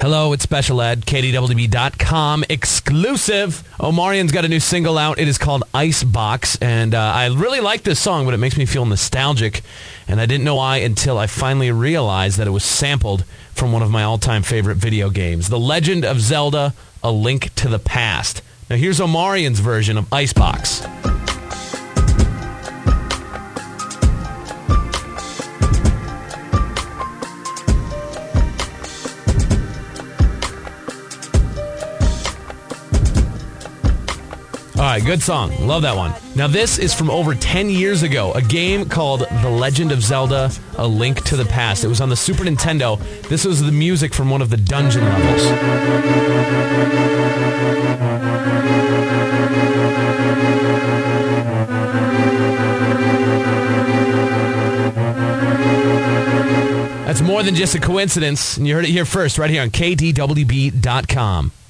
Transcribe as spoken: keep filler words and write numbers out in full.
Hello, it's Special Ed, K D W B dot com exclusive. Omarion's got a new single out. It is called Icebox, and uh, I really like this song, but it makes me feel nostalgic, and I didn't know why until I finally realized that it was sampled from one of my all-time favorite video games, The Legend of Zelda: A Link to the Past. Now here's Omarion's version of Icebox. All right, good song. Love that one. Now, this is from over ten years ago, a game called The Legend of Zelda: A Link to the Past. It was on the Super Nintendo. This was the music from one of the dungeon levels. That's more than just a coincidence, and you heard it here first, right here on K D W B dot com.